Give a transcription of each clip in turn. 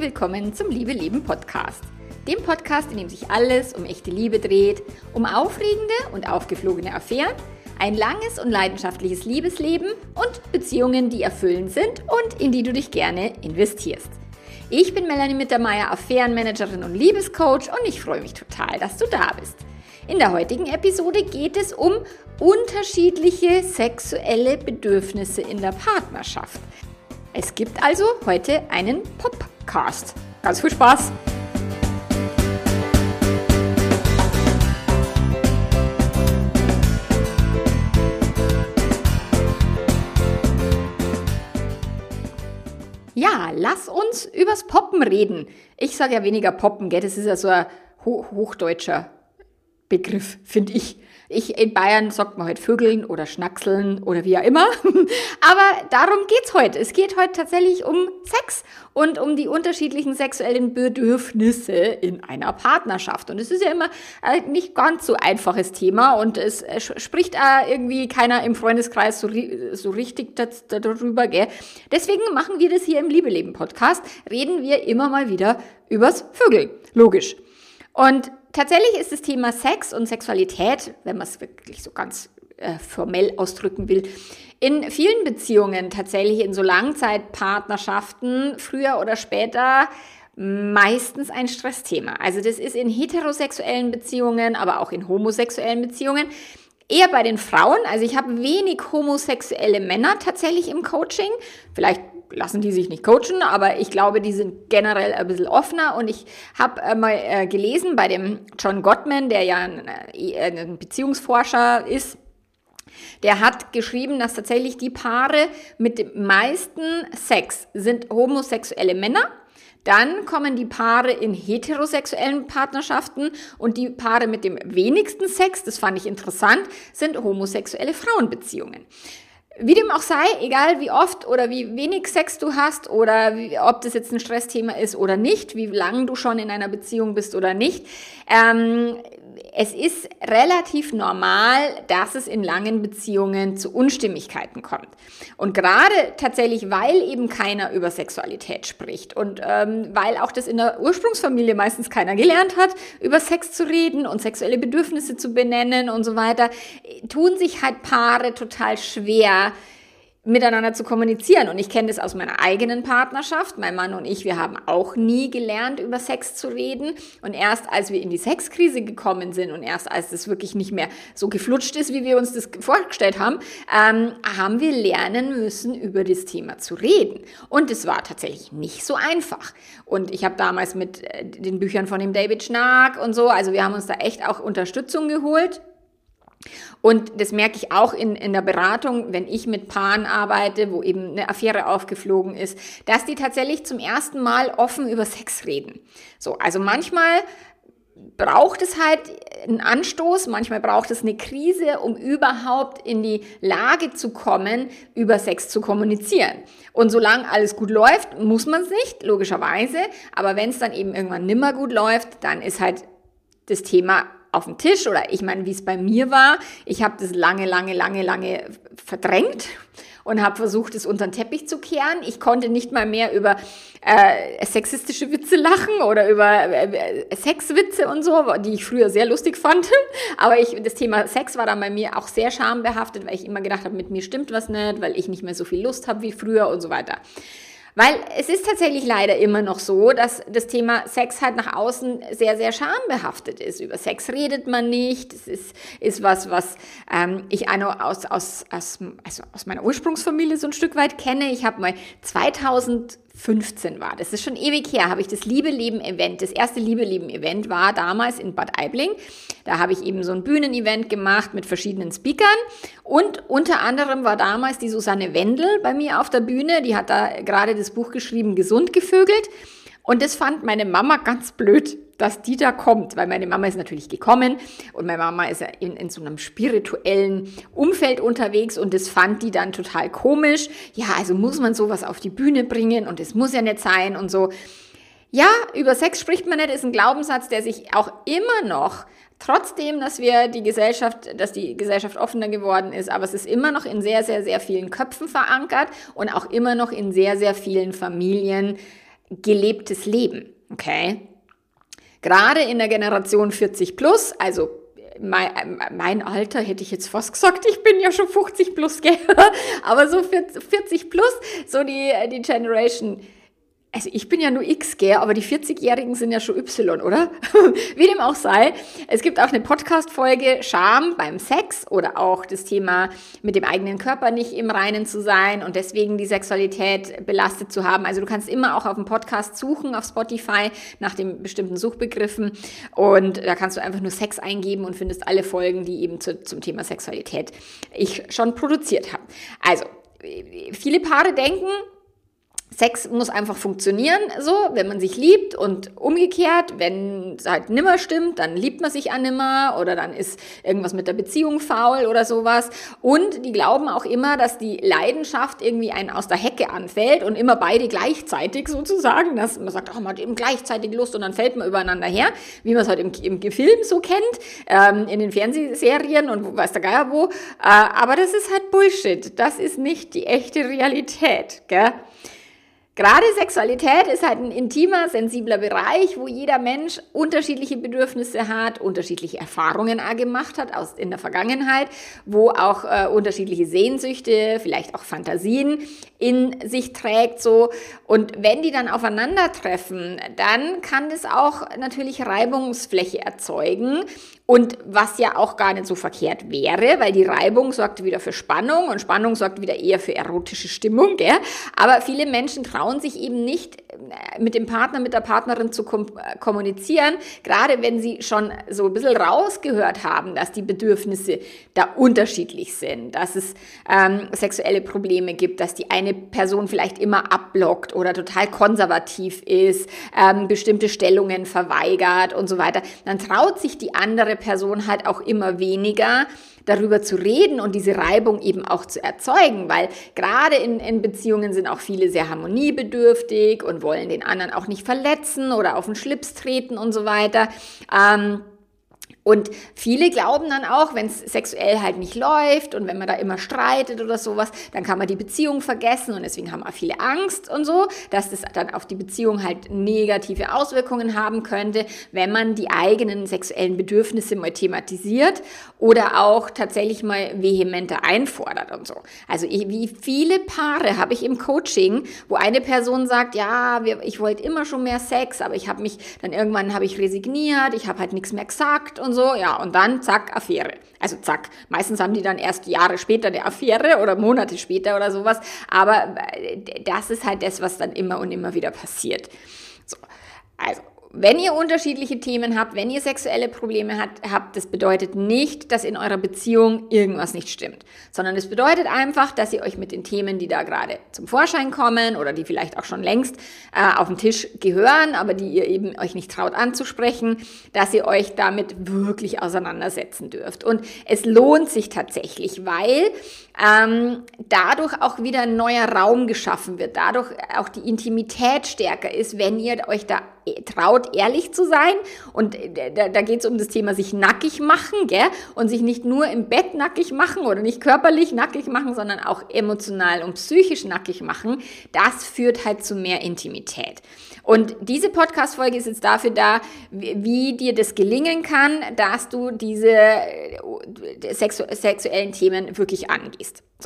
willkommen zum Liebe Leben Podcast. Dem Podcast, in dem sich alles um echte Liebe dreht, um aufregende und aufgeflogene Affären, ein langes und leidenschaftliches Liebesleben und Beziehungen, die erfüllend sind und in die du dich gerne investierst. Ich bin Melanie Mittermeier, Affärenmanagerin und Liebescoach und ich freue mich total, dass du da bist. In der heutigen Episode geht es um unterschiedliche sexuelle Bedürfnisse in der Partnerschaft. Es gibt also heute einen Podcast. Ganz viel Spaß! Ja, lass uns übers Poppen reden. Ich sage ja weniger Poppen, gell? Das ist ja so ein hochdeutscher Begriff, finde ich. In Bayern sagt man halt Vögeln oder Schnackseln oder wie auch immer. Aber darum geht's heute. Es geht heute tatsächlich um Sex und um die unterschiedlichen sexuellen Bedürfnisse in einer Partnerschaft. Und es ist ja immer nicht ganz so einfaches Thema und es spricht irgendwie keiner im Freundeskreis so richtig darüber, gell? Deswegen machen wir das hier im Liebe-Leben-Podcast. Reden wir immer mal wieder übers Vögeln. Logisch. Und tatsächlich ist das Thema Sex und Sexualität, wenn man es wirklich so ganz formell ausdrücken will, in vielen Beziehungen, tatsächlich in so Langzeitpartnerschaften, früher oder später meistens ein Stressthema. Also das ist in heterosexuellen Beziehungen, aber auch in homosexuellen Beziehungen, eher bei den Frauen. Also ich habe wenig homosexuelle Männer tatsächlich im Coaching. Vielleicht lassen die sich nicht coachen, aber ich glaube, die sind generell ein bisschen offener. Und ich habe mal gelesen bei dem John Gottman, der ja ein Beziehungsforscher ist, der hat geschrieben, dass tatsächlich die Paare mit dem meisten Sex sind homosexuelle Männer. Dann kommen die Paare in heterosexuellen Partnerschaften und die Paare mit dem wenigsten Sex, das fand ich interessant, sind homosexuelle Frauenbeziehungen. Wie dem auch sei, egal wie oft oder wie wenig Sex du hast oder ob das jetzt ein Stressthema ist oder nicht, wie lange du schon in einer Beziehung bist oder nicht, es ist relativ normal, dass es in langen Beziehungen zu Unstimmigkeiten kommt. Und gerade tatsächlich, weil eben keiner über Sexualität spricht und weil auch das in der Ursprungsfamilie meistens keiner gelernt hat, über Sex zu reden und sexuelle Bedürfnisse zu benennen und so weiter, tun sich halt Paare total schwer, miteinander zu kommunizieren. Und ich kenne das aus meiner eigenen Partnerschaft. Mein Mann und ich, wir haben auch nie gelernt, über Sex zu reden. Und erst als wir in die Sexkrise gekommen sind und erst als das wirklich nicht mehr so geflutscht ist, wie wir uns das vorgestellt haben, haben wir lernen müssen, über das Thema zu reden. Und es war tatsächlich nicht so einfach. Und ich habe damals mit den Büchern von dem David Schnark und so, also wir haben uns da echt auch Unterstützung geholt. Und das merke ich auch in der Beratung, wenn ich mit Paaren arbeite, wo eben eine Affäre aufgeflogen ist, dass die tatsächlich zum ersten Mal offen über Sex reden. So, also manchmal braucht es halt einen Anstoß, manchmal braucht es eine Krise, um überhaupt in die Lage zu kommen, über Sex zu kommunizieren. Und solange alles gut läuft, muss man es nicht, logischerweise. Aber wenn es dann eben irgendwann nimmer gut läuft, dann ist halt das Thema auf dem Tisch oder ich meine, wie es bei mir war. Ich habe das lange verdrängt und habe versucht, es unter den Teppich zu kehren. Ich konnte nicht mal mehr über sexistische Witze lachen oder über Sexwitze und so, die ich früher sehr lustig fand. Aber das Thema Sex war dann bei mir auch sehr schambehaftet, weil ich immer gedacht habe, mit mir stimmt was nicht, weil ich nicht mehr so viel Lust habe wie früher und so weiter. Weil es ist tatsächlich leider immer noch so, dass das Thema Sex halt nach außen sehr, sehr schambehaftet ist. Über Sex redet man nicht. Es ist was ich auch noch aus meiner Ursprungsfamilie so ein Stück weit kenne. Ich habe mal 2015 war, das ist schon ewig her, habe ich das Liebe-Leben-Event, das erste Liebe-Leben-Event war damals in Bad Aibling. Da habe ich eben so ein Bühnenevent gemacht mit verschiedenen Speakern und unter anderem war damals die Susanne Wendel bei mir auf der Bühne, die hat da gerade das Buch geschrieben, Gesund gevögelt. Und das fand meine Mama ganz blöd, dass die da kommt, weil meine Mama ist natürlich gekommen und meine Mama ist ja in so einem spirituellen Umfeld unterwegs und das fand die dann total komisch. Ja, also muss man sowas auf die Bühne bringen und es muss ja nicht sein und so. Ja, über Sex spricht man nicht, ist ein Glaubenssatz, der sich auch immer noch, trotzdem, dass die Gesellschaft offener geworden ist, aber es ist immer noch in sehr, sehr, sehr vielen Köpfen verankert und auch immer noch in sehr, sehr vielen Familien gelebtes Leben, okay? Gerade in der Generation 40 plus, also mein Alter hätte ich jetzt fast gesagt, ich bin ja schon 50 plus, gell? Aber so 40 plus, so die Generation. Also ich bin ja nur X, gell, aber die 40-Jährigen sind ja schon Y, oder? Wie dem auch sei. Es gibt auch eine Podcast-Folge Scham beim Sex oder auch das Thema mit dem eigenen Körper nicht im Reinen zu sein und deswegen die Sexualität belastet zu haben. Also du kannst immer auch auf dem Podcast suchen, auf Spotify, nach den bestimmten Suchbegriffen und da kannst du einfach nur Sex eingeben und findest alle Folgen, die eben zum Thema Sexualität ich schon produziert habe. Also, viele Paare denken, Sex muss einfach funktionieren, so, wenn man sich liebt und umgekehrt, wenn es halt nimmer stimmt, dann liebt man sich auch nimmer oder dann ist irgendwas mit der Beziehung faul oder sowas. Und die glauben auch immer, dass die Leidenschaft irgendwie einen aus der Hecke anfällt und immer beide gleichzeitig sozusagen, dass man sagt, man hat eben gleichzeitig Lust und dann fällt man übereinander her, wie man es halt im Film so kennt, in den Fernsehserien und weiß der Geier wo. Aber das ist halt Bullshit. Das ist nicht die echte Realität, gell? Gerade Sexualität ist halt ein intimer, sensibler Bereich, wo jeder Mensch unterschiedliche Bedürfnisse hat, unterschiedliche Erfahrungen auch gemacht hat in der Vergangenheit, wo auch unterschiedliche Sehnsüchte, vielleicht auch Fantasien in sich trägt, so. Und wenn die dann aufeinandertreffen, dann kann das auch natürlich Reibungsfläche erzeugen. Und was ja auch gar nicht so verkehrt wäre, weil die Reibung sorgt wieder für Spannung und Spannung sorgt wieder eher für erotische Stimmung, gell? Aber viele Menschen trauen sich eben nicht, mit dem Partner, mit der Partnerin zu kommunizieren, gerade wenn sie schon so ein bisschen rausgehört haben, dass die Bedürfnisse da unterschiedlich sind, dass es sexuelle Probleme gibt, dass die eine Person vielleicht immer abblockt oder total konservativ ist, bestimmte Stellungen verweigert und so weiter, dann traut sich die andere Person halt auch immer weniger, darüber zu reden und diese Reibung eben auch zu erzeugen, weil gerade in Beziehungen sind auch viele sehr harmoniebedürftig und wollen den anderen auch nicht verletzen oder auf den Schlips treten und so weiter. Und viele glauben dann auch, wenn es sexuell halt nicht läuft und wenn man da immer streitet oder sowas, dann kann man die Beziehung vergessen und deswegen haben auch viele Angst und so, dass das dann auf die Beziehung halt negative Auswirkungen haben könnte, wenn man die eigenen sexuellen Bedürfnisse mal thematisiert oder auch tatsächlich mal vehementer einfordert und so. Also wie viele Paare habe ich im Coaching, wo eine Person sagt, ja, ich wollte immer schon mehr Sex, aber irgendwann habe ich resigniert, ich habe halt nichts mehr gesagt und so, ja, und dann zack, Affäre. Also zack, meistens haben die dann erst Jahre später eine Affäre oder Monate später oder sowas, aber das ist halt das, was dann immer und immer wieder passiert. So, also wenn ihr unterschiedliche Themen habt, wenn ihr sexuelle Probleme habt, das bedeutet nicht, dass in eurer Beziehung irgendwas nicht stimmt, sondern es bedeutet einfach, dass ihr euch mit den Themen, die da gerade zum Vorschein kommen oder die vielleicht auch schon längst auf den Tisch gehören, aber die ihr eben euch nicht traut anzusprechen, dass ihr euch damit wirklich auseinandersetzen dürft. Und es lohnt sich tatsächlich, weil dadurch auch wieder ein neuer Raum geschaffen wird, dadurch auch die Intimität stärker ist, wenn ihr euch da traut, ehrlich zu sein. Und da geht es um das Thema sich nackig machen, gell? Und sich nicht nur im Bett nackig machen oder nicht körperlich nackig machen, sondern auch emotional und psychisch nackig machen. Das führt halt zu mehr Intimität. Und diese Podcast-Folge ist jetzt dafür da, wie dir das gelingen kann, dass du diese sexuellen Themen wirklich angehst. So.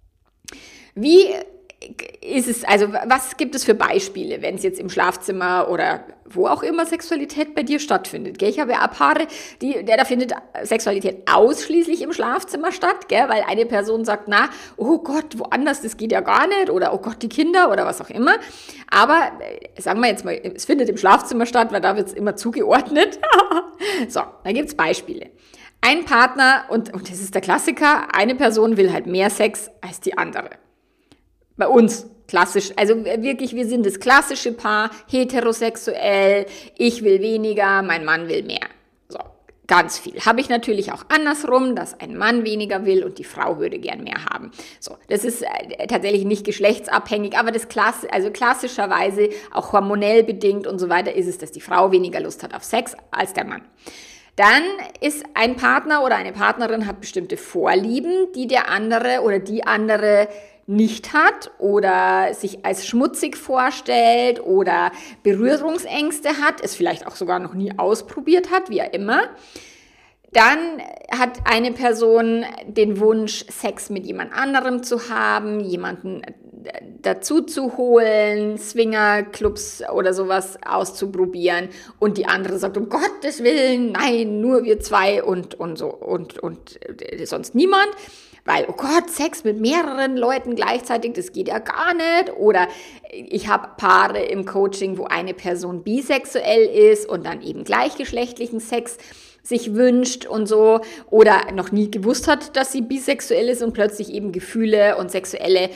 Wie ist es, also was gibt es für Beispiele, wenn es jetzt im Schlafzimmer oder wo auch immer Sexualität bei dir stattfindet, gell? Ich habe ja Paare, da findet Sexualität ausschließlich im Schlafzimmer statt, gell? Weil eine Person sagt, oh Gott, woanders, das geht ja gar nicht oder oh Gott, die Kinder oder was auch immer. Aber sagen wir jetzt mal, es findet im Schlafzimmer statt, weil da wird es immer zugeordnet. So, da gibt's Beispiele. Ein Partner, und das ist der Klassiker, eine Person will halt mehr Sex als die andere. Bei uns klassisch, also wirklich, wir sind das klassische Paar, heterosexuell, ich will weniger, mein Mann will mehr. So, ganz viel. Habe ich natürlich auch andersrum, dass ein Mann weniger will und die Frau würde gern mehr haben. So, das ist tatsächlich nicht geschlechtsabhängig, aber klassischerweise auch hormonell bedingt und so weiter ist es, dass die Frau weniger Lust hat auf Sex als der Mann. Dann ist ein Partner oder eine Partnerin hat bestimmte Vorlieben, die der andere oder die andere nicht hat oder sich als schmutzig vorstellt oder Berührungsängste hat, es vielleicht auch sogar noch nie ausprobiert hat, wie auch immer, dann hat eine Person den Wunsch, Sex mit jemand anderem zu haben, jemanden dazu zu holen, Swingerclubs oder sowas auszuprobieren, und die andere sagt, um Gottes Willen, nein, nur wir zwei und so und sonst niemand. Weil, oh Gott, Sex mit mehreren Leuten gleichzeitig, das geht ja gar nicht. Oder ich habe Paare im Coaching, wo eine Person bisexuell ist und dann eben gleichgeschlechtlichen Sex sich wünscht und so, oder noch nie gewusst hat, dass sie bisexuell ist und plötzlich eben Gefühle und sexuelle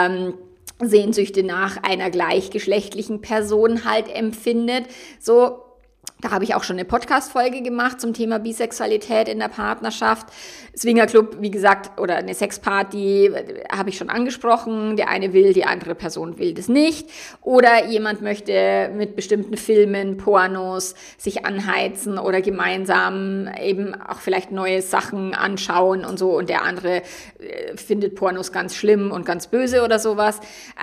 Sehnsüchte nach einer gleichgeschlechtlichen Person halt empfindet. So, da habe ich auch schon eine Podcast-Folge gemacht zum Thema Bisexualität in der Partnerschaft. Swingerclub, wie gesagt, oder eine Sexparty habe ich schon angesprochen. Der eine will, die andere Person will das nicht. Oder jemand möchte mit bestimmten Filmen, Pornos sich anheizen oder gemeinsam eben auch vielleicht neue Sachen anschauen und so. Und der andere findet Pornos ganz schlimm und ganz böse oder sowas.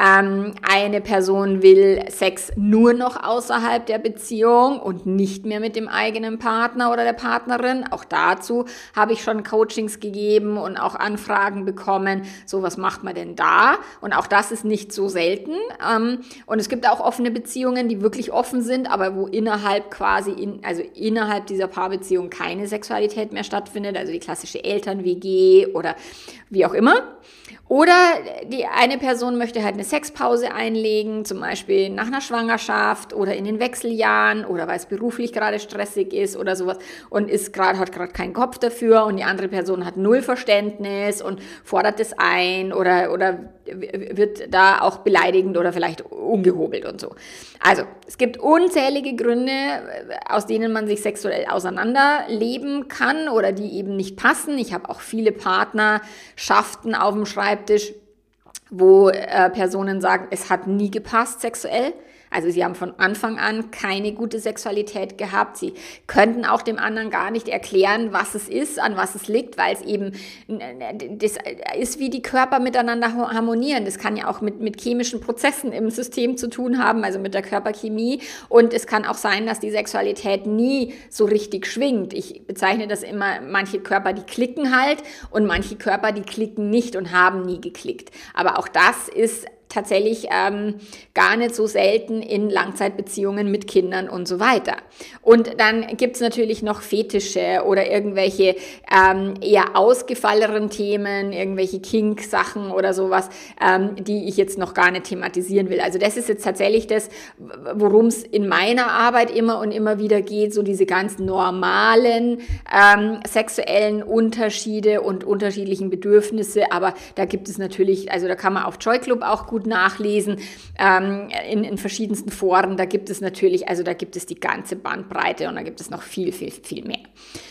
Eine Person will Sex nur noch außerhalb der Beziehung und nicht mehr mit dem eigenen Partner oder der Partnerin. Auch dazu habe ich schon Coachings gegeben und auch Anfragen bekommen. So, was macht man denn da? Und auch das ist nicht so selten. Und es gibt auch offene Beziehungen, die wirklich offen sind, aber wo innerhalb innerhalb dieser Paarbeziehung keine Sexualität mehr stattfindet. Also die klassische Eltern-WG oder wie auch immer. Oder die eine Person möchte halt eine Sexpause einlegen, zum Beispiel nach einer Schwangerschaft oder in den Wechseljahren oder weil es beruflich gerade stressig ist oder sowas und hat gerade keinen Kopf dafür, und die andere Person hat null Verständnis und fordert das ein oder wird da auch beleidigend oder vielleicht ungehobelt und so. Also, es gibt unzählige Gründe, aus denen man sich sexuell auseinanderleben kann oder die eben nicht passen. Ich habe auch viele Partnerschaften auf dem Schreibtisch, wo Personen sagen, es hat nie gepasst sexuell. Also sie haben von Anfang an keine gute Sexualität gehabt. Sie könnten auch dem anderen gar nicht erklären, was es ist, an was es liegt, weil es eben, das ist wie die Körper miteinander harmonieren. Das kann ja auch mit chemischen Prozessen im System zu tun haben, also mit der Körperchemie. Und es kann auch sein, dass die Sexualität nie so richtig schwingt. Ich bezeichne das immer, manche Körper, die klicken halt, und manche Körper, die klicken nicht und haben nie geklickt. Aber auch das ist tatsächlich gar nicht so selten in Langzeitbeziehungen mit Kindern und so weiter. Und dann gibt's natürlich noch Fetische oder irgendwelche eher ausgefalleneren Themen, irgendwelche Kink-Sachen oder sowas, die ich jetzt noch gar nicht thematisieren will. Also das ist jetzt tatsächlich das, worum es in meiner Arbeit immer und immer wieder geht, so diese ganz normalen sexuellen Unterschiede und unterschiedlichen Bedürfnisse. Aber da gibt es natürlich, also da kann man auf Joy Club auch gut nachlesen, in verschiedensten Foren, da gibt es natürlich, also da gibt es die ganze Bandbreite und da gibt es noch viel, viel, viel mehr.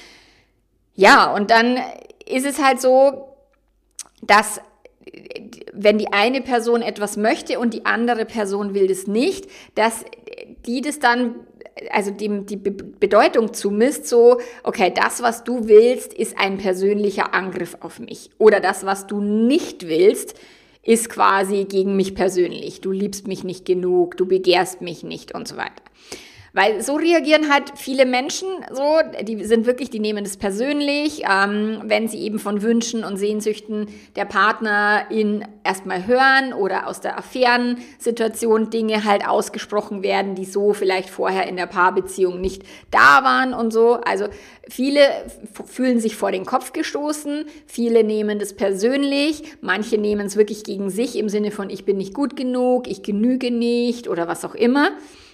Ja, und dann ist es halt so, dass wenn die eine Person etwas möchte und die andere Person will das nicht, dass die das dann, also dem die Bedeutung zumisst, so, okay, das, was du willst, ist ein persönlicher Angriff auf mich. Oder das, was du nicht willst, ist quasi gegen mich persönlich. Du liebst mich nicht genug, du begehrst mich nicht und so weiter. Weil so reagieren halt viele Menschen so, die sind wirklich, die nehmen das persönlich, wenn sie eben von Wünschen und Sehnsüchten der Partnerin erstmal hören oder aus der Affärensituation Dinge halt ausgesprochen werden, die so vielleicht vorher in der Paarbeziehung nicht da waren und so. Also viele fühlen sich vor den Kopf gestoßen, viele nehmen das persönlich, manche nehmen es wirklich gegen sich im Sinne von, ich bin nicht gut genug, ich genüge nicht oder was auch immer.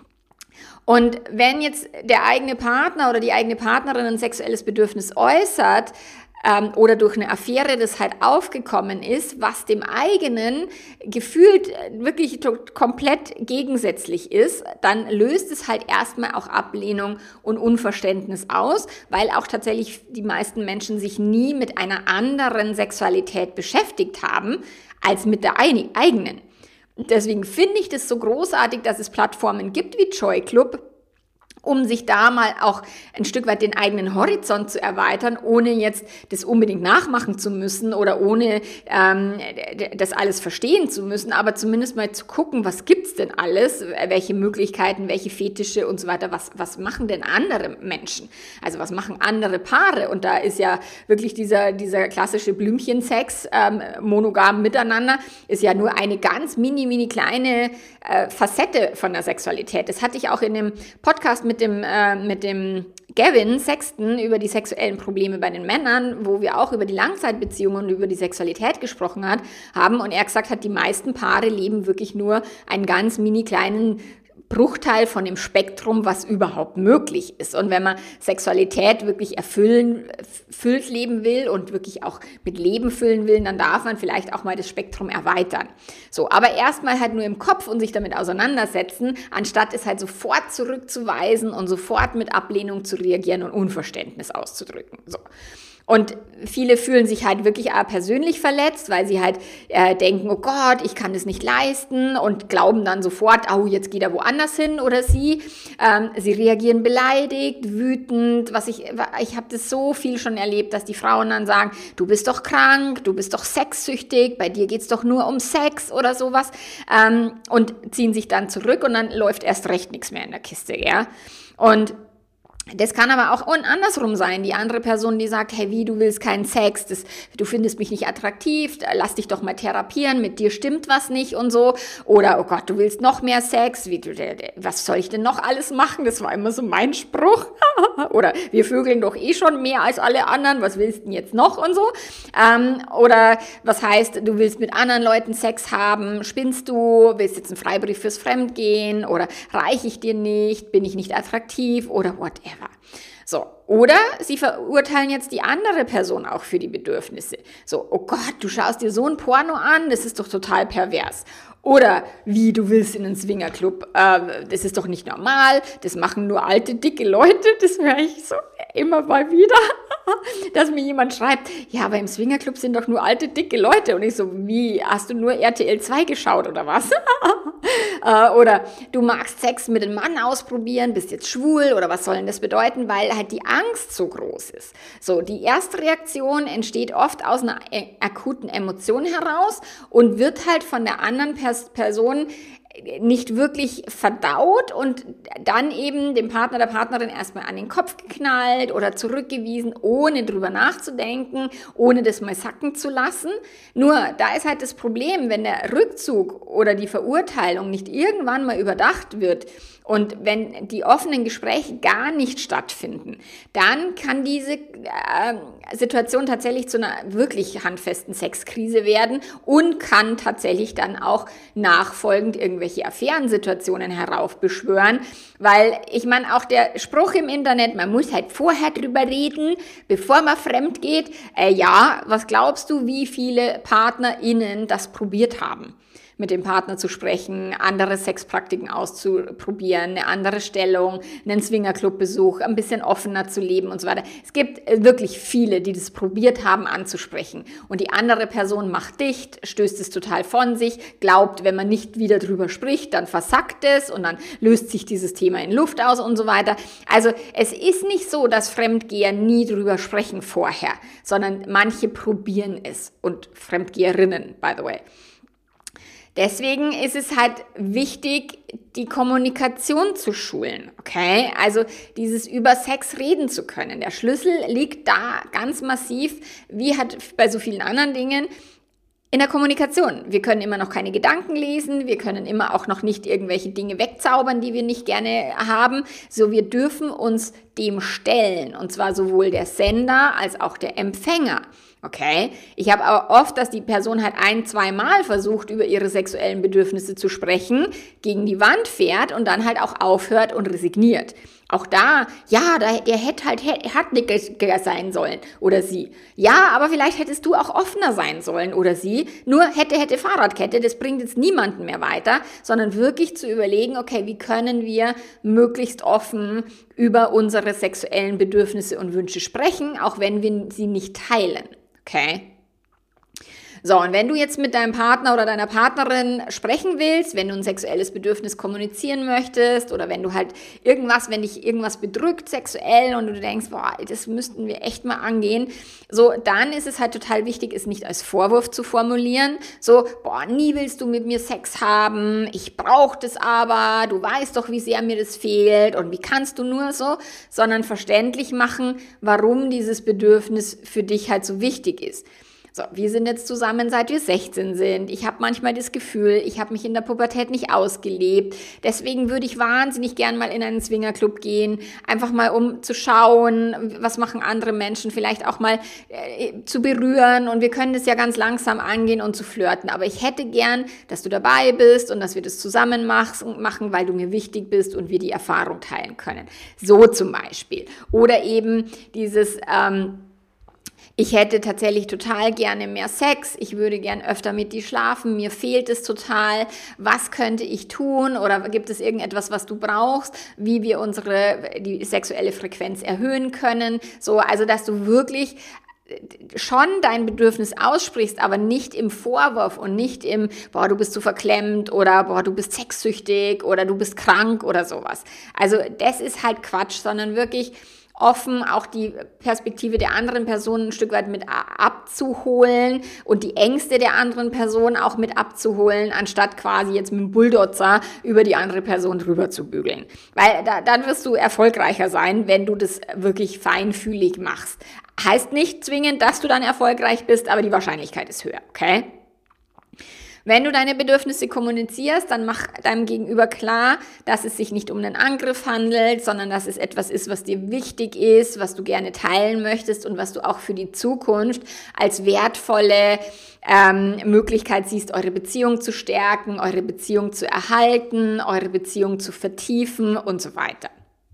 Und wenn jetzt der eigene Partner oder die eigene Partnerin ein sexuelles Bedürfnis äußert oder durch eine Affäre das halt aufgekommen ist, was dem eigenen gefühlt wirklich komplett gegensätzlich ist, dann löst es halt erstmal auch Ablehnung und Unverständnis aus, weil auch tatsächlich die meisten Menschen sich nie mit einer anderen Sexualität beschäftigt haben, als mit der eigenen. Deswegen finde ich das so großartig, dass es Plattformen gibt wie Joy Club, um sich da mal auch ein Stück weit den eigenen Horizont zu erweitern, ohne jetzt das unbedingt nachmachen zu müssen oder ohne das alles verstehen zu müssen, aber zumindest mal zu gucken, was gibt's denn alles, welche Möglichkeiten, welche Fetische und so weiter, was machen denn andere Menschen, also was machen andere Paare, und da ist ja wirklich dieser klassische Blümchensex, monogam miteinander, ist ja nur eine ganz mini kleine Facette von der Sexualität. Das hatte ich auch in dem Podcast mit dem Gavin Sexton über die sexuellen Probleme bei den Männern, wo wir auch über die Langzeitbeziehungen und über die Sexualität gesprochen haben. Und er gesagt hat, die meisten Paare leben wirklich nur einen ganz mini kleinen Bruchteil von dem Spektrum, was überhaupt möglich ist. Und wenn man Sexualität wirklich erfüllt leben will und wirklich auch mit Leben füllen will, dann darf man vielleicht auch mal das Spektrum erweitern. So, aber erstmal halt nur im Kopf und sich damit auseinandersetzen, anstatt es halt sofort zurückzuweisen und sofort mit Ablehnung zu reagieren und Unverständnis auszudrücken. So. Und viele fühlen sich halt wirklich persönlich verletzt, weil sie halt denken, oh Gott, ich kann das nicht leisten, und glauben dann sofort, oh, jetzt geht er woanders hin oder sie. Sie reagieren beleidigt, wütend. Ich habe das so viel schon erlebt, dass die Frauen dann sagen, du bist doch krank, du bist doch sexsüchtig, bei dir geht's doch nur um Sex oder sowas, und ziehen sich dann zurück, und dann läuft erst recht nichts mehr in der Kiste, ja. Und das kann aber auch andersrum sein. Die andere Person, die sagt, hey, wie, du willst keinen Sex, du findest mich nicht attraktiv, lass dich doch mal therapieren, mit dir stimmt was nicht und so. Oder, oh Gott, du willst noch mehr Sex, was soll ich denn noch alles machen? Das war immer so mein Spruch. Oder, wir vögeln doch eh schon mehr als alle anderen, was willst du denn jetzt noch und so? Oder, was heißt, du willst mit anderen Leuten Sex haben, spinnst du, willst jetzt einen Freibrief fürs Fremdgehen, oder reiche ich dir nicht, bin ich nicht attraktiv, oder whatever. So, oder sie verurteilen jetzt die andere Person auch für die Bedürfnisse. So, oh Gott, du schaust dir so ein Porno an, das ist doch total pervers. Oder, wie, du willst in einen Swingerclub, das ist doch nicht normal, das machen nur alte, dicke Leute, das höre ich so immer mal wieder, dass mir jemand schreibt, ja, aber im Swingerclub sind doch nur alte, dicke Leute. Und ich so, wie, hast du nur RTL 2 geschaut oder was? Oder, du magst Sex mit einem Mann ausprobieren, bist jetzt schwul, oder was soll denn das bedeuten? Weil halt die Angst so groß ist. So, die erste Reaktion entsteht oft aus einer akuten Emotion heraus und wird halt von der anderen Person nicht wirklich verdaut und dann eben dem Partner, der Partnerin erstmal an den Kopf geknallt oder zurückgewiesen, ohne drüber nachzudenken, ohne das mal sacken zu lassen. Nur, da ist halt das Problem, wenn der Rückzug oder die Verurteilung nicht irgendwann mal überdacht wird und wenn die offenen Gespräche gar nicht stattfinden, dann kann diese Situation tatsächlich zu einer wirklich handfesten Sexkrise werden und kann tatsächlich dann auch nachfolgend irgendwelche Affärensituationen heraufbeschwören, weil ich meine, auch der Spruch im Internet, man muss halt vorher drüber reden, bevor man fremd geht, ja, was glaubst du, wie viele PartnerInnen das probiert haben? Mit dem Partner zu sprechen, andere Sexpraktiken auszuprobieren, eine andere Stellung, einen Swingerclub-Besuch, ein bisschen offener zu leben und so weiter. Es gibt wirklich viele, die das probiert haben anzusprechen. Und die andere Person macht dicht, stößt es total von sich, glaubt, wenn man nicht wieder drüber spricht, dann versackt es und dann löst sich dieses Thema in Luft aus und so weiter. Also es ist nicht so, dass Fremdgeher nie drüber sprechen vorher, sondern manche probieren es, und Fremdgeherinnen, by the way. Deswegen ist es halt wichtig, die Kommunikation zu schulen, okay? Also dieses über Sex reden zu können. Der Schlüssel liegt da ganz massiv, wie halt bei so vielen anderen Dingen, in der Kommunikation. Wir können immer noch keine Gedanken lesen, wir können immer auch noch nicht irgendwelche Dinge wegzaubern, die wir nicht gerne haben. So, wir dürfen uns dem stellen, und zwar sowohl der Sender als auch der Empfänger. Okay, ich habe aber oft, dass die Person halt 1-2 Mal versucht, über ihre sexuellen Bedürfnisse zu sprechen, gegen die Wand fährt und dann halt auch aufhört und resigniert. Auch da, ja, der hätte halt hartnäckiger sein sollen oder sie. Ja, aber vielleicht hättest du auch offener sein sollen oder sie. Nur hätte Fahrradkette, das bringt jetzt niemanden mehr weiter, sondern wirklich zu überlegen, okay, wie können wir möglichst offen über unsere sexuellen Bedürfnisse und Wünsche sprechen, auch wenn wir sie nicht teilen. Okay? So, und wenn du jetzt mit deinem Partner oder deiner Partnerin sprechen willst, wenn du ein sexuelles Bedürfnis kommunizieren möchtest oder wenn du halt wenn dich irgendwas bedrückt sexuell und du denkst, boah, das müssten wir echt mal angehen, so, dann ist es halt total wichtig, es nicht als Vorwurf zu formulieren, so, boah, nie willst du mit mir Sex haben, ich brauche das aber, du weißt doch, wie sehr mir das fehlt und wie kannst du nur so, sondern verständlich machen, warum dieses Bedürfnis für dich halt so wichtig ist. So, wir sind jetzt zusammen, seit wir 16 sind. Ich habe manchmal das Gefühl, ich habe mich in der Pubertät nicht ausgelebt. Deswegen würde ich wahnsinnig gern mal in einen Swingerclub gehen, einfach mal um zu schauen, was machen andere Menschen, vielleicht auch mal zu berühren. Und wir können das ja ganz langsam angehen und zu flirten. Aber ich hätte gern, dass du dabei bist und dass wir das zusammen machen, weil du mir wichtig bist und wir die Erfahrung teilen können. So zum Beispiel. Oder eben dieses ich hätte tatsächlich total gerne mehr Sex, ich würde gern öfter mit dir schlafen, mir fehlt es total, was könnte ich tun oder gibt es irgendetwas, was du brauchst, wie wir die sexuelle Frequenz erhöhen können, so, also dass du wirklich schon dein Bedürfnis aussprichst, aber nicht im Vorwurf und nicht im, boah, du bist zu verklemmt oder boah, du bist sexsüchtig oder du bist krank oder sowas. Also das ist halt Quatsch, sondern wirklich offen auch die Perspektive der anderen Person ein Stück weit mit abzuholen und die Ängste der anderen Person auch mit abzuholen, anstatt quasi jetzt mit dem Bulldozer über die andere Person drüber zu bügeln. Weil dann wirst du erfolgreicher sein, wenn du das wirklich feinfühlig machst. Heißt nicht zwingend, dass du dann erfolgreich bist, aber die Wahrscheinlichkeit ist höher, okay? Wenn du deine Bedürfnisse kommunizierst, dann mach deinem Gegenüber klar, dass es sich nicht um einen Angriff handelt, sondern dass es etwas ist, was dir wichtig ist, was du gerne teilen möchtest und was du auch für die Zukunft als wertvolle Möglichkeit siehst, eure Beziehung zu stärken, eure Beziehung zu erhalten, eure Beziehung zu vertiefen und so weiter.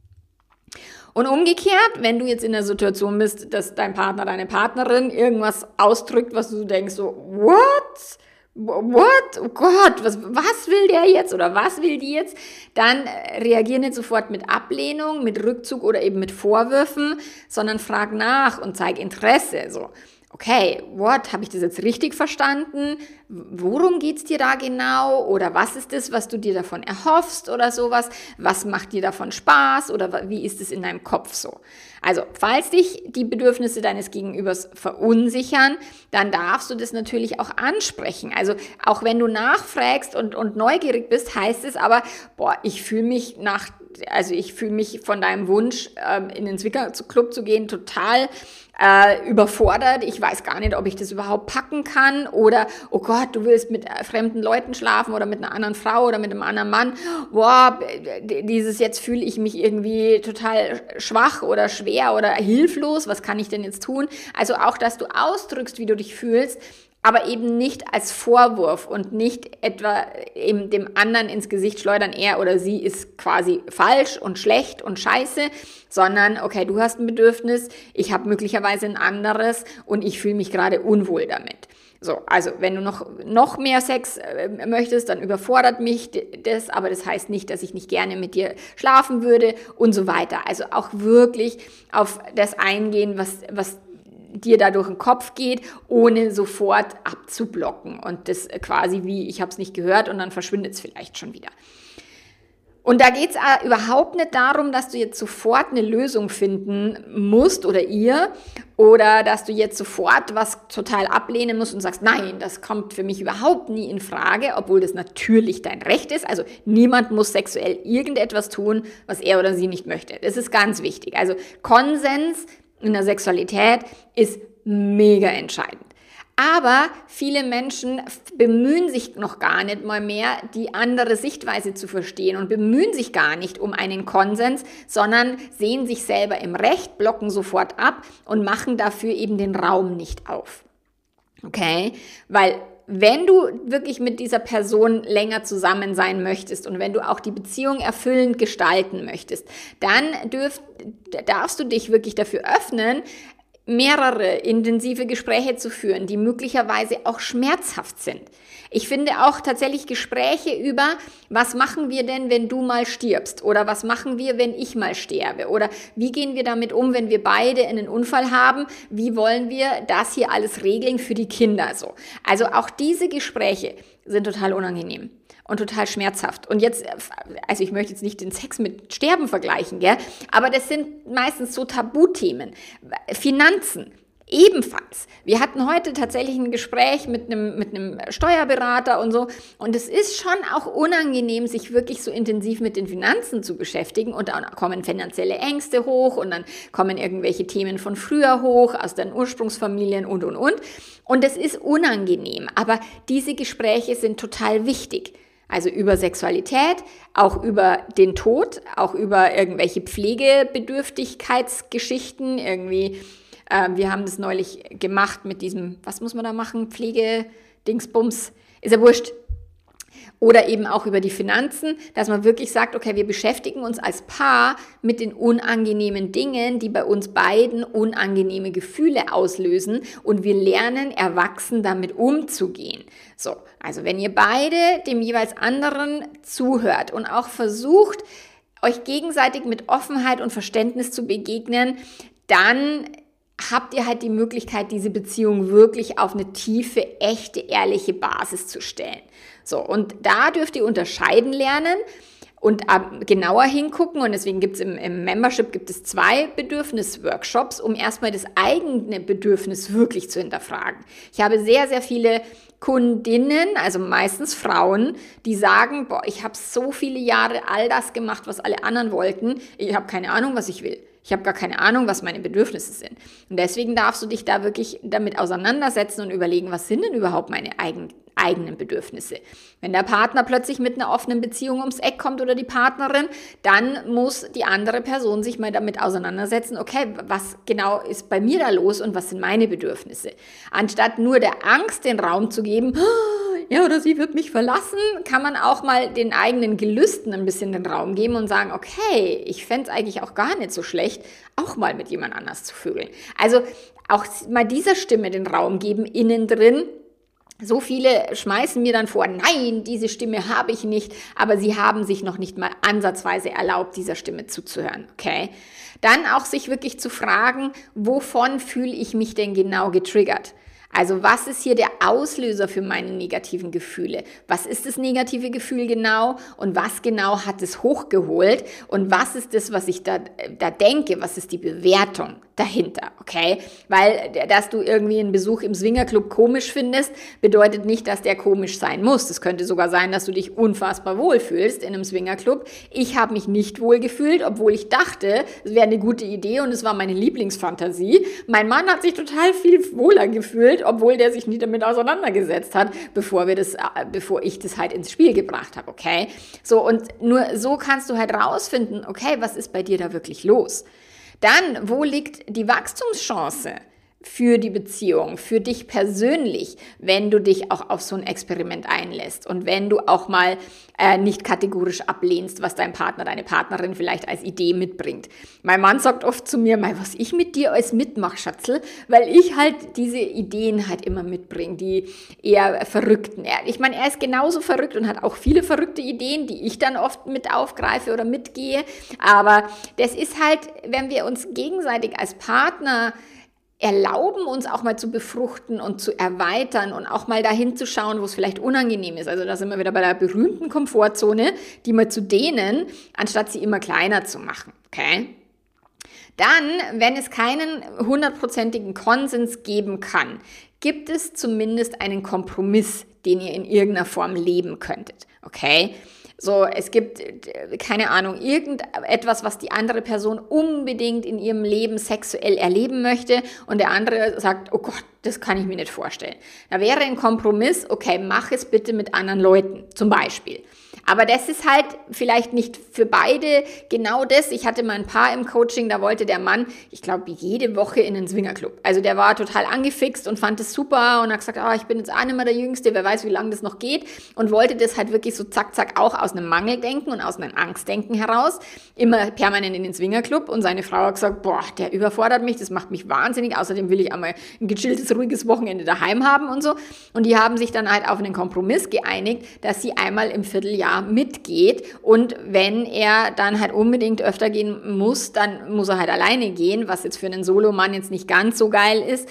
Und umgekehrt, wenn du jetzt in der Situation bist, dass dein Partner, deine Partnerin irgendwas ausdrückt, was du denkst so, what? Oh Gott, was will der jetzt oder was will die jetzt? Dann reagier nicht sofort mit Ablehnung, mit Rückzug oder eben mit Vorwürfen, sondern frag nach und zeig Interesse. So, okay, habe ich das jetzt richtig verstanden? Worum geht's dir da genau? Oder was ist das, was du dir davon erhoffst oder sowas? Was macht dir davon Spaß oder wie ist es in deinem Kopf so? Also, falls dich die Bedürfnisse deines Gegenübers verunsichern, dann darfst du das natürlich auch ansprechen. Also, auch wenn du nachfragst und neugierig bist, heißt es aber, ich fühle mich von deinem Wunsch, in den Swingerclub zu gehen, total überfordert. Ich weiß gar nicht, ob ich das überhaupt packen kann oder, oh Gott, du willst mit fremden Leuten schlafen oder mit einer anderen Frau oder mit einem anderen Mann. Jetzt fühle ich mich irgendwie total schwach oder schwer oder hilflos. Was kann ich denn jetzt tun? Also auch, dass du ausdrückst, wie du dich fühlst, aber eben nicht als Vorwurf und nicht etwa eben dem anderen ins Gesicht schleudern, er oder sie ist quasi falsch und schlecht und scheiße, sondern, okay, du hast ein Bedürfnis, ich habe möglicherweise ein anderes und ich fühle mich gerade unwohl damit. So, also wenn du noch mehr Sex möchtest, dann überfordert mich das, aber das heißt nicht, dass ich nicht gerne mit dir schlafen würde und so weiter. Also auch wirklich auf das eingehen, was dir da durch den Kopf geht, ohne sofort abzublocken und das quasi wie, ich habe es nicht gehört und dann verschwindet es vielleicht schon wieder. Und da geht es überhaupt nicht darum, dass du jetzt sofort eine Lösung finden musst oder ihr oder dass du jetzt sofort was total ablehnen musst und sagst, nein, das kommt für mich überhaupt nie in Frage, obwohl das natürlich dein Recht ist. Also niemand muss sexuell irgendetwas tun, was er oder sie nicht möchte. Das ist ganz wichtig. Also Konsens in der Sexualität ist mega entscheidend. Aber viele Menschen bemühen sich noch gar nicht mal mehr, die andere Sichtweise zu verstehen und bemühen sich gar nicht um einen Konsens, sondern sehen sich selber im Recht, blocken sofort ab und machen dafür eben den Raum nicht auf. Okay? Weil wenn du wirklich mit dieser Person länger zusammen sein möchtest und wenn du auch die Beziehung erfüllend gestalten möchtest, dann darfst du dich wirklich dafür öffnen, mehrere intensive Gespräche zu führen, die möglicherweise auch schmerzhaft sind. Ich finde auch tatsächlich Gespräche über, was machen wir denn, wenn du mal stirbst? Oder was machen wir, wenn ich mal sterbe? Oder wie gehen wir damit um, wenn wir beide einen Unfall haben? Wie wollen wir das hier alles regeln für die Kinder so? Also auch diese Gespräche sind total unangenehm und total schmerzhaft. Und jetzt, also ich möchte jetzt nicht den Sex mit Sterben vergleichen, gell? Aber das sind meistens so Tabuthemen. Finanzen. Ebenfalls. Wir hatten heute tatsächlich ein Gespräch mit einem Steuerberater und so. Und es ist schon auch unangenehm, sich wirklich so intensiv mit den Finanzen zu beschäftigen. Und dann kommen finanzielle Ängste hoch und dann kommen irgendwelche Themen von früher hoch, aus den Ursprungsfamilien und. Und es ist unangenehm. Aber diese Gespräche sind total wichtig. Also über Sexualität, auch über den Tod, auch über irgendwelche Pflegebedürftigkeitsgeschichten, irgendwie. Wir haben das neulich gemacht mit diesem, was muss man da machen? Pflegedingsbums, ist ja wurscht. Oder eben auch über die Finanzen, dass man wirklich sagt, okay, wir beschäftigen uns als Paar mit den unangenehmen Dingen, die bei uns beiden unangenehme Gefühle auslösen und wir lernen, erwachsen damit umzugehen. So, also wenn ihr beide dem jeweils anderen zuhört und auch versucht, euch gegenseitig mit Offenheit und Verständnis zu begegnen, dann habt ihr halt die Möglichkeit, diese Beziehung wirklich auf eine tiefe, echte, ehrliche Basis zu stellen. So, und da dürft ihr unterscheiden lernen und genauer hingucken. Und deswegen gibt es im Membership 2 Bedürfnisworkshops, um erstmal das eigene Bedürfnis wirklich zu hinterfragen. Ich habe sehr, sehr viele Kundinnen, also meistens Frauen, die sagen, boah, ich habe so viele Jahre all das gemacht, was alle anderen wollten. Ich habe keine Ahnung, was ich will. Ich habe gar keine Ahnung, was meine Bedürfnisse sind. Und deswegen darfst du dich da wirklich damit auseinandersetzen und überlegen, was sind denn überhaupt meine eigenen Bedürfnisse. Wenn der Partner plötzlich mit einer offenen Beziehung ums Eck kommt oder die Partnerin, dann muss die andere Person sich mal damit auseinandersetzen, okay, was genau ist bei mir da los und was sind meine Bedürfnisse? Anstatt nur der Angst den Raum zu geben, ja, oder sie wird mich verlassen, kann man auch mal den eigenen Gelüsten ein bisschen den Raum geben und sagen, okay, ich fände es eigentlich auch gar nicht so schlecht, auch mal mit jemand anders zu vögeln. Also auch mal dieser Stimme den Raum geben, innen drin. So viele schmeißen mir dann vor, nein, diese Stimme habe ich nicht, aber sie haben sich noch nicht mal ansatzweise erlaubt, dieser Stimme zuzuhören, okay? Dann auch sich wirklich zu fragen, wovon fühle ich mich denn genau getriggert? Also was ist hier der Auslöser für meine negativen Gefühle? Was ist das negative Gefühl genau und was genau hat es hochgeholt und was ist das, was ich da denke? Was ist die Bewertung dahinter, okay? Weil, dass du irgendwie einen Besuch im Swingerclub komisch findest, bedeutet nicht, dass der komisch sein muss. Es könnte sogar sein, dass du dich unfassbar wohlfühlst in einem Swingerclub. Ich habe mich nicht wohl gefühlt, obwohl ich dachte, es wäre eine gute Idee und es war meine Lieblingsfantasie. Mein Mann hat sich total viel wohler gefühlt, obwohl der sich nie damit auseinandergesetzt hat, bevor ich das halt ins Spiel gebracht habe, okay? So, und nur so kannst du halt rausfinden, okay, was ist bei dir da wirklich los? Dann, wo liegt die Wachstumschance für die Beziehung, für dich persönlich, wenn du dich auch auf so ein Experiment einlässt und wenn du auch mal nicht kategorisch ablehnst, was dein Partner, deine Partnerin vielleicht als Idee mitbringt. Mein Mann sagt oft zu mir, was ich mit dir alles mitmache, Schatzel, weil ich halt diese Ideen halt immer mitbringe, die eher verrückten. Ich meine, er ist genauso verrückt und hat auch viele verrückte Ideen, die ich dann oft mit aufgreife oder mitgehe, aber das ist halt, wenn wir uns gegenseitig als Partner erlauben, uns auch mal zu befruchten und zu erweitern und auch mal dahin zu schauen, wo es vielleicht unangenehm ist. Also da sind wir wieder bei der berühmten Komfortzone, die mal zu dehnen, anstatt sie immer kleiner zu machen, okay? Dann, wenn es keinen 100%igen Konsens geben kann, gibt es zumindest einen Kompromiss, den ihr in irgendeiner Form leben könntet, okay? So, es gibt, keine Ahnung, irgendetwas, was die andere Person unbedingt in ihrem Leben sexuell erleben möchte und der andere sagt, oh Gott, das kann ich mir nicht vorstellen. Da wäre ein Kompromiss, okay, mach es bitte mit anderen Leuten, zum Beispiel. Aber das ist halt vielleicht nicht für beide genau das. Ich hatte mal ein Paar im Coaching, da wollte der Mann, ich glaube, jede Woche in den Swingerclub. Also der war total angefixt und fand es super und hat gesagt, ich bin jetzt auch nicht mehr der Jüngste, wer weiß, wie lange das noch geht, und wollte das halt wirklich so zack, zack auch aus einem Mangeldenken und aus einem Angstdenken heraus, immer permanent in den Swingerclub, und seine Frau hat gesagt, der überfordert mich, das macht mich wahnsinnig, außerdem will ich einmal ein gechilltes, ruhiges Wochenende daheim haben und so. Und die haben sich dann halt auf einen Kompromiss geeinigt, dass sie einmal im Vierteljahr mitgeht, und wenn er dann halt unbedingt öfter gehen muss, dann muss er halt alleine gehen, was jetzt für einen Solomann jetzt nicht ganz so geil ist.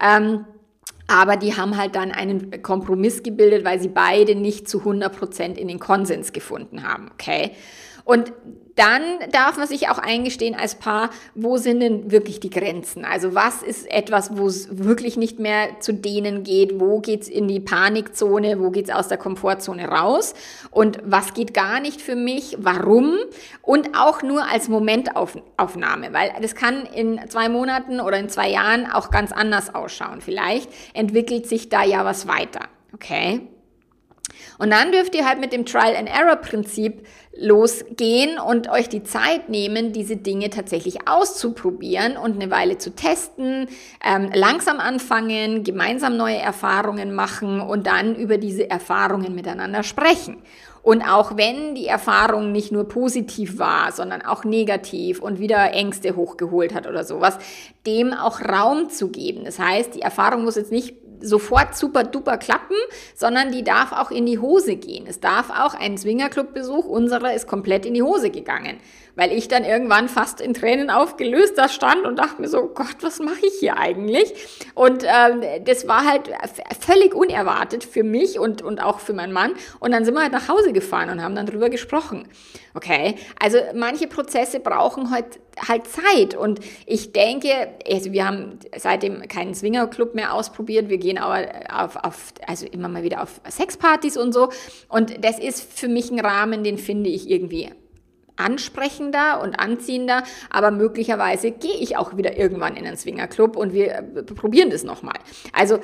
Aber die haben halt dann einen Kompromiss gebildet, weil sie beide nicht zu 100% in den Konsens gefunden haben, okay? Und dann darf man sich auch eingestehen als Paar, wo sind denn wirklich die Grenzen? Also was ist etwas, wo es wirklich nicht mehr zu dehnen geht? Wo geht's in die Panikzone? Wo geht's aus der Komfortzone raus? Und was geht gar nicht für mich? Warum? Und auch nur als Momentaufnahme, weil das kann in 2 Monaten oder in 2 Jahren auch ganz anders ausschauen. Vielleicht entwickelt sich da ja was weiter, okay? Und dann dürft ihr halt mit dem Trial-and-Error-Prinzip losgehen und euch die Zeit nehmen, diese Dinge tatsächlich auszuprobieren und eine Weile zu testen, langsam anfangen, gemeinsam neue Erfahrungen machen und dann über diese Erfahrungen miteinander sprechen. Und auch wenn die Erfahrung nicht nur positiv war, sondern auch negativ und wieder Ängste hochgeholt hat oder sowas, dem auch Raum zu geben. Das heißt, die Erfahrung muss jetzt nicht sofort super duper klappen, sondern die darf auch in die Hose gehen. Es darf auch ein Swingerclub-Besuch unserer ist komplett in die Hose gegangen, weil ich dann irgendwann fast in Tränen aufgelöst da stand und dachte mir so, Gott, was mache ich hier eigentlich? Und das war halt völlig unerwartet für mich und auch für meinen Mann. Und dann sind wir halt nach Hause gefahren und haben dann drüber gesprochen. Okay, also manche Prozesse brauchen halt Zeit, und ich denke, also wir haben seitdem keinen Swingerclub mehr ausprobiert, wir gehen aber also immer mal wieder auf Sexpartys und so, und das ist für mich ein Rahmen, den finde ich irgendwie ansprechender und anziehender, aber möglicherweise gehe ich auch wieder irgendwann in einen Swingerclub und wir probieren das nochmal. Also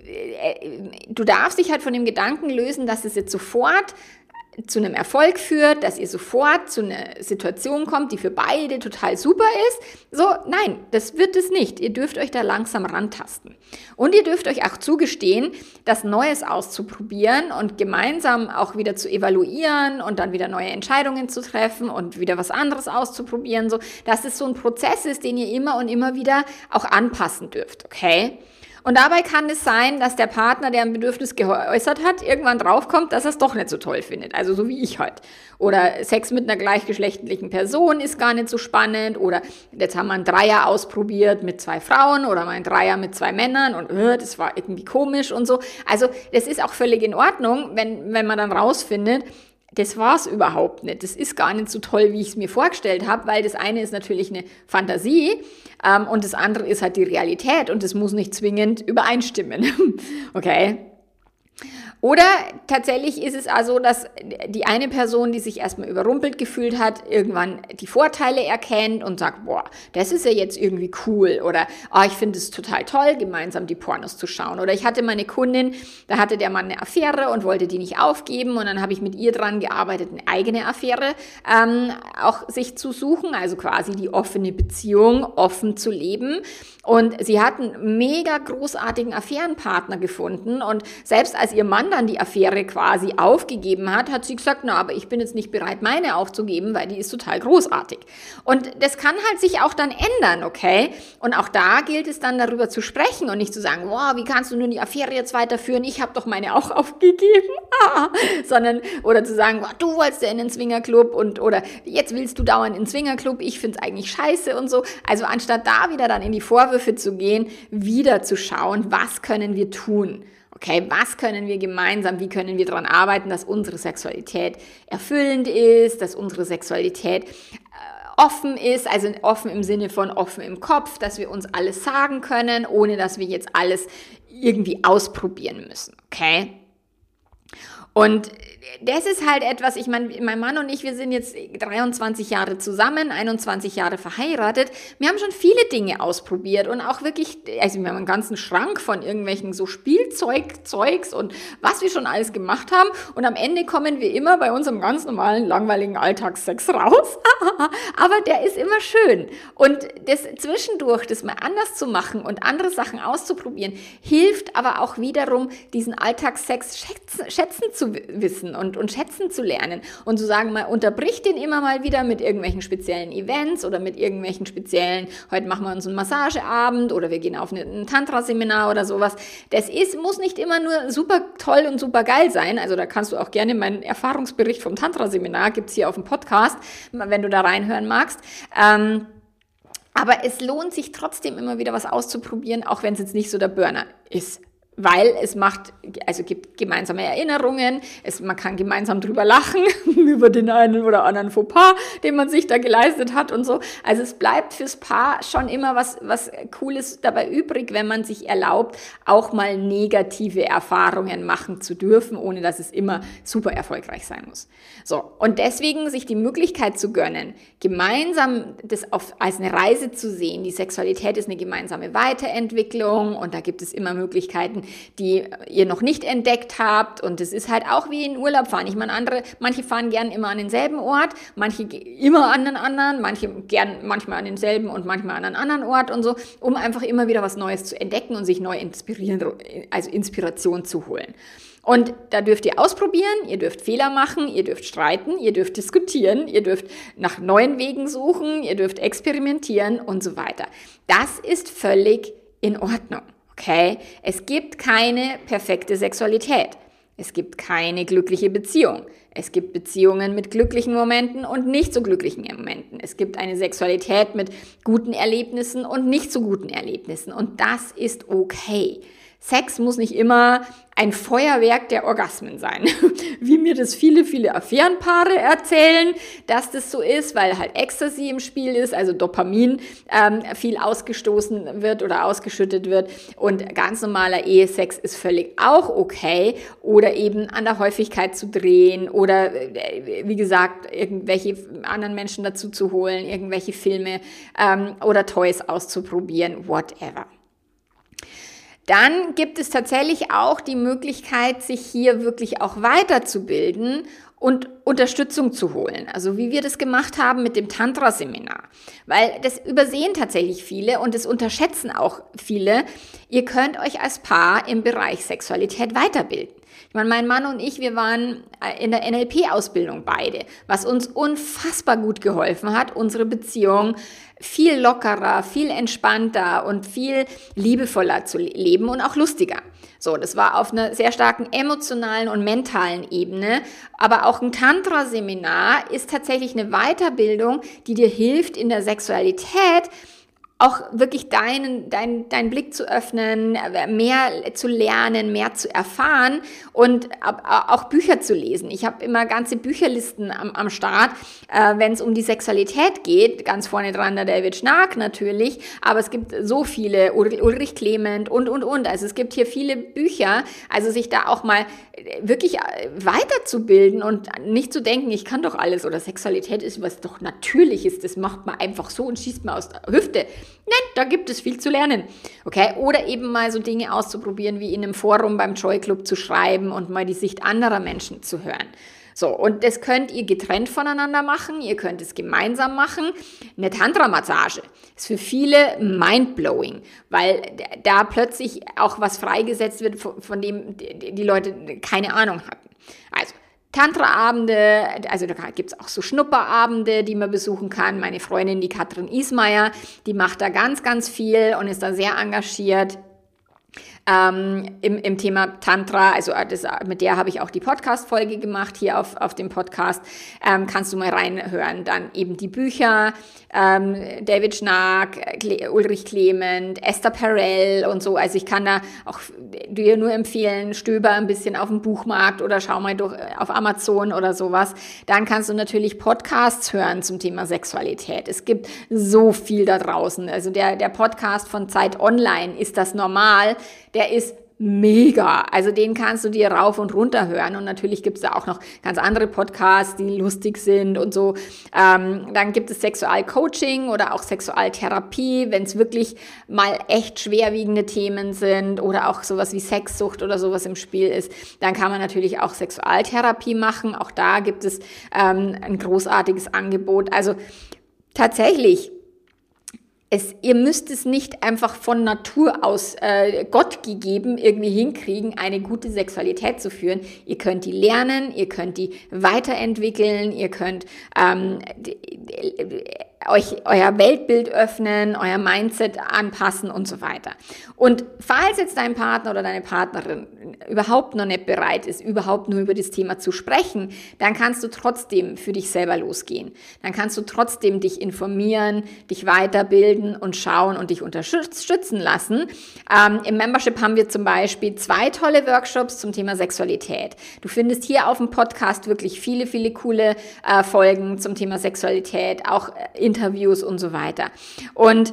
du darfst dich halt von dem Gedanken lösen, dass es jetzt sofort zu einem Erfolg führt, dass ihr sofort zu einer Situation kommt, die für beide total super ist. So, nein, das wird es nicht. Ihr dürft euch da langsam rantasten. Und ihr dürft euch auch zugestehen, das Neues auszuprobieren und gemeinsam auch wieder zu evaluieren und dann wieder neue Entscheidungen zu treffen und wieder was anderes auszuprobieren. So, dass es so ein Prozess ist, den ihr immer und immer wieder auch anpassen dürft, okay? Und dabei kann es sein, dass der Partner, der ein Bedürfnis geäußert hat, irgendwann draufkommt, dass er es doch nicht so toll findet. Also so wie ich halt. Oder Sex mit einer gleichgeschlechtlichen Person ist gar nicht so spannend. Oder jetzt haben wir einen Dreier ausprobiert mit 2 Frauen oder mal einen Dreier mit 2 Männern und das war irgendwie komisch und so. Also das ist auch völlig in Ordnung, wenn man dann rausfindet, das war's überhaupt nicht. Das ist gar nicht so toll, wie ich es mir vorgestellt habe, weil das eine ist natürlich eine Fantasie und das andere ist halt die Realität und das muss nicht zwingend übereinstimmen. Okay? Oder tatsächlich ist es also, dass die eine Person, die sich erstmal überrumpelt gefühlt hat, irgendwann die Vorteile erkennt und sagt, das ist ja jetzt irgendwie cool, oder ich finde es total toll, gemeinsam die Pornos zu schauen. Oder ich hatte meine Kundin, da hatte der Mann eine Affäre und wollte die nicht aufgeben, und dann habe ich mit ihr dran gearbeitet, eine eigene Affäre auch sich zu suchen, also quasi die offene Beziehung offen zu leben. Und sie hat einen mega großartigen Affärenpartner gefunden, und selbst als ihr Mann dann die Affäre quasi aufgegeben hat, hat sie gesagt, aber ich bin jetzt nicht bereit, meine aufzugeben, weil die ist total großartig. Und das kann halt sich auch dann ändern, okay? Und auch da gilt es dann, darüber zu sprechen und nicht zu sagen, wie kannst du nur die Affäre jetzt weiterführen? Ich habe doch meine auch aufgegeben. Sondern, oder zu sagen, du wolltest ja in den Swingerclub oder jetzt willst du dauernd in den Swingerclub, ich finde es eigentlich scheiße und so. Also anstatt da wieder dann in die Vorwürfe zu gehen, wieder zu schauen, was können wir tun? Okay, was können wir gemeinsam, wie können wir daran arbeiten, dass unsere Sexualität erfüllend ist, dass unsere Sexualität offen ist, also offen im Sinne von offen im Kopf, dass wir uns alles sagen können, ohne dass wir jetzt alles irgendwie ausprobieren müssen, okay? Und das ist halt etwas, ich meine, mein Mann und ich, wir sind jetzt 23 Jahre zusammen, 21 Jahre verheiratet. Wir haben schon viele Dinge ausprobiert und auch wirklich, also wir haben einen ganzen Schrank von irgendwelchen so Spielzeugs und was wir schon alles gemacht haben. Und am Ende kommen wir immer bei unserem ganz normalen, langweiligen Alltagssex raus. Aber der ist immer schön. Und das zwischendurch, das mal anders zu machen und andere Sachen auszuprobieren, hilft aber auch wiederum, diesen Alltagssex schätzen zu wissen und schätzen zu lernen und zu sagen, mal unterbricht den immer mal wieder mit irgendwelchen speziellen Events oder mit irgendwelchen speziellen, heute machen wir uns einen Massageabend oder wir gehen auf ein Tantra-Seminar oder sowas. Das muss nicht immer nur super toll und super geil sein, also da kannst du auch gerne meinen Erfahrungsbericht vom Tantra-Seminar, gibt's hier auf dem Podcast, wenn du da reinhören magst. Aber es lohnt sich trotzdem immer wieder was auszuprobieren, auch wenn es jetzt nicht so der Burner ist. Weil es gibt gemeinsame Erinnerungen, man kann gemeinsam drüber lachen, über den einen oder anderen Fauxpas, den man sich da geleistet hat und so. Also es bleibt fürs Paar schon immer was Cooles dabei übrig, wenn man sich erlaubt, auch mal negative Erfahrungen machen zu dürfen, ohne dass es immer super erfolgreich sein muss. So, und deswegen sich die Möglichkeit zu gönnen, gemeinsam das als eine Reise zu sehen. Die Sexualität ist eine gemeinsame Weiterentwicklung und da gibt es immer Möglichkeiten, die ihr noch nicht entdeckt habt. Und es ist halt auch wie in Urlaub fahren. Ich meine, manche fahren gern immer an denselben Ort, manche immer an den anderen, manche gern manchmal an denselben und manchmal an einen anderen Ort und so, um einfach immer wieder was Neues zu entdecken und sich neu Inspiration zu holen. Und da dürft ihr ausprobieren, ihr dürft Fehler machen, ihr dürft streiten, ihr dürft diskutieren, ihr dürft nach neuen Wegen suchen, ihr dürft experimentieren und so weiter. Das ist völlig in Ordnung. Okay, es gibt keine perfekte Sexualität. Es gibt keine glückliche Beziehung. Es gibt Beziehungen mit glücklichen Momenten und nicht so glücklichen Momenten. Es gibt eine Sexualität mit guten Erlebnissen und nicht so guten Erlebnissen. Und das ist okay. Sex muss nicht immer ein Feuerwerk der Orgasmen sein, wie mir das viele Affärenpaare erzählen, dass das so ist, weil halt Ecstasy im Spiel ist, also Dopamin viel ausgestoßen wird oder ausgeschüttet wird und ganz normaler Ehesex ist völlig auch okay oder eben an der Häufigkeit zu drehen oder wie gesagt, irgendwelche anderen Menschen dazu zu holen, irgendwelche Filme oder Toys auszuprobieren, whatever. Dann gibt es tatsächlich auch die Möglichkeit, sich hier wirklich auch weiterzubilden und Unterstützung zu holen. Also wie wir das gemacht haben mit dem Tantra-Seminar. Weil das übersehen tatsächlich viele und das unterschätzen auch viele. Ihr könnt euch als Paar im Bereich Sexualität weiterbilden. Ich meine, mein Mann und ich, wir waren in der NLP-Ausbildung beide, was uns unfassbar gut geholfen hat, unsere Beziehung viel lockerer, viel entspannter und viel liebevoller zu leben und auch lustiger. So, das war auf einer sehr starken emotionalen und mentalen Ebene, aber auch ein Tantra-Seminar ist tatsächlich eine Weiterbildung, die dir hilft, in der Sexualität auch wirklich deinen Blick zu öffnen, mehr zu lernen, mehr zu erfahren und auch Bücher zu lesen. Ich habe immer ganze Bücherlisten am Start, wenn es um die Sexualität geht. Ganz vorne dran der David Schnark natürlich, aber es gibt so viele, Ulrich Clement und. Also es gibt hier viele Bücher, also sich da auch mal wirklich weiterzubilden und nicht zu denken, ich kann doch alles oder Sexualität ist was doch Natürliches, das macht man einfach so und schießt man aus der Hüfte. Nein, da gibt es viel zu lernen. Okay? Oder eben mal so Dinge auszuprobieren, wie in einem Forum beim Joy Club zu schreiben und mal die Sicht anderer Menschen zu hören. So, und das könnt ihr getrennt voneinander machen, ihr könnt es gemeinsam machen. Eine Tantra-Massage ist für viele mindblowing, weil da plötzlich auch was freigesetzt wird, von dem die Leute keine Ahnung hatten. Also, Tantra-Abende, also da gibt es auch so Schnupperabende, die man besuchen kann. Meine Freundin, die Katrin Ismaier, die macht da ganz, ganz viel und ist da sehr engagiert. Im Thema Tantra, also mit der habe ich auch die Podcast-Folge gemacht, hier auf dem Podcast, kannst du mal reinhören. Dann eben die Bücher, David Schnark, Ulrich Clement, Esther Perel und so. Also ich kann da auch dir nur empfehlen, stöber ein bisschen auf dem Buchmarkt oder schau mal auf Amazon oder sowas. Dann kannst du natürlich Podcasts hören zum Thema Sexualität. Es gibt so viel da draußen. Also der Podcast von Zeit Online, ist das normal? Der ist mega. Also den kannst du dir rauf und runter hören. Und natürlich gibt es da auch noch ganz andere Podcasts, die lustig sind und so. Dann gibt es Sexualcoaching oder auch Sexualtherapie, wenn es wirklich mal echt schwerwiegende Themen sind oder auch sowas wie Sexsucht oder sowas im Spiel ist. Dann kann man natürlich auch Sexualtherapie machen. Auch da gibt es ein großartiges Angebot. Also tatsächlich, ihr müsst es nicht einfach von Natur aus Gott gegeben irgendwie hinkriegen, eine gute Sexualität zu führen. Ihr könnt die lernen, ihr könnt die weiterentwickeln, ihr könnt euch euer Weltbild öffnen, euer Mindset anpassen und so weiter. Und falls jetzt dein Partner oder deine Partnerin überhaupt noch nicht bereit ist, überhaupt nur über das Thema zu sprechen, dann kannst du trotzdem für dich selber losgehen. Dann kannst du trotzdem dich informieren, dich weiterbilden und schauen und dich unterstützen lassen. Im Membership haben wir zum Beispiel 2 tolle Workshops zum Thema Sexualität. Du findest hier auf dem Podcast wirklich viele, viele coole Folgen zum Thema Sexualität, auch Interviews und so weiter. Und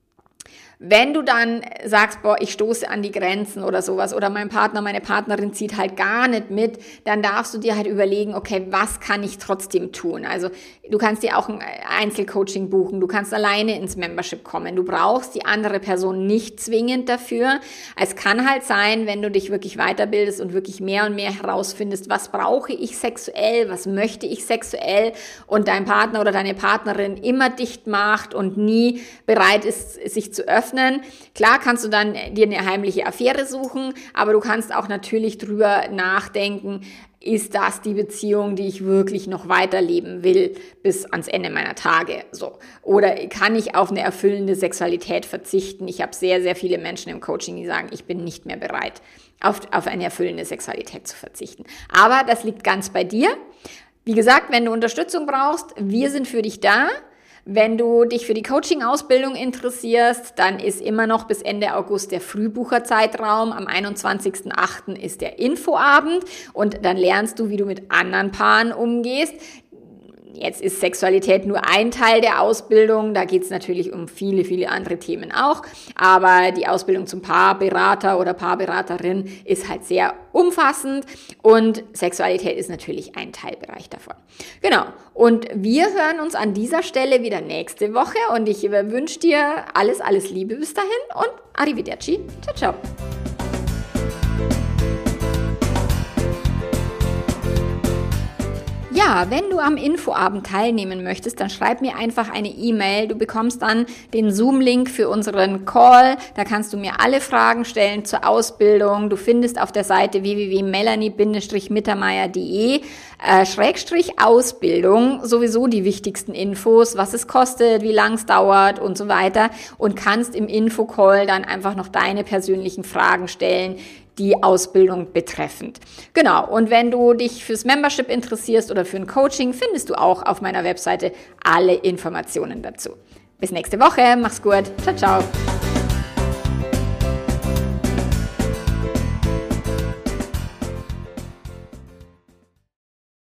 wenn du dann sagst, boah, ich stoße an die Grenzen oder sowas oder mein Partner, meine Partnerin zieht halt gar nicht mit, dann darfst du dir halt überlegen, okay, was kann ich trotzdem tun? Also du kannst dir auch ein Einzelcoaching buchen, du kannst alleine ins Membership kommen, du brauchst die andere Person nicht zwingend dafür. Es kann halt sein, wenn du dich wirklich weiterbildest und wirklich mehr und mehr herausfindest, was brauche ich sexuell, was möchte ich sexuell und dein Partner oder deine Partnerin immer dicht macht und nie bereit ist, sich zu öffnen. Klar kannst du dann dir eine heimliche Affäre suchen, aber du kannst auch natürlich drüber nachdenken, ist das die Beziehung, die ich wirklich noch weiterleben will bis ans Ende meiner Tage? So. Oder kann ich auf eine erfüllende Sexualität verzichten? Ich habe sehr, sehr viele Menschen im Coaching, die sagen, ich bin nicht mehr bereit, auf eine erfüllende Sexualität zu verzichten. Aber das liegt ganz bei dir. Wie gesagt, wenn du Unterstützung brauchst, wir sind für dich da. Wenn du dich für die Coaching-Ausbildung interessierst, dann ist immer noch bis Ende August der Frühbucherzeitraum. Am 21.08. ist der Infoabend und dann lernst du, wie du mit anderen Paaren umgehst. Jetzt ist Sexualität nur ein Teil der Ausbildung, da geht es natürlich um viele, viele andere Themen auch, aber die Ausbildung zum Paarberater oder Paarberaterin ist halt sehr umfassend und Sexualität ist natürlich ein Teilbereich davon. Genau, und wir hören uns an dieser Stelle wieder nächste Woche und ich wünsche dir alles, alles Liebe bis dahin und Arrivederci, ciao, ciao. Ja, wenn du am Infoabend teilnehmen möchtest, dann schreib mir einfach eine E-Mail. Du bekommst dann den Zoom-Link für unseren Call. Da kannst du mir alle Fragen stellen zur Ausbildung. Du findest auf der Seite www.melanie-mittermeier.de /Ausbildung sowieso die wichtigsten Infos, was es kostet, wie lang es dauert und so weiter und kannst im Infocall dann einfach noch deine persönlichen Fragen stellen, die Ausbildung betreffend. Genau, und wenn du dich fürs Membership interessierst oder für ein Coaching, findest du auch auf meiner Webseite alle Informationen dazu. Bis nächste Woche, mach's gut, ciao, ciao.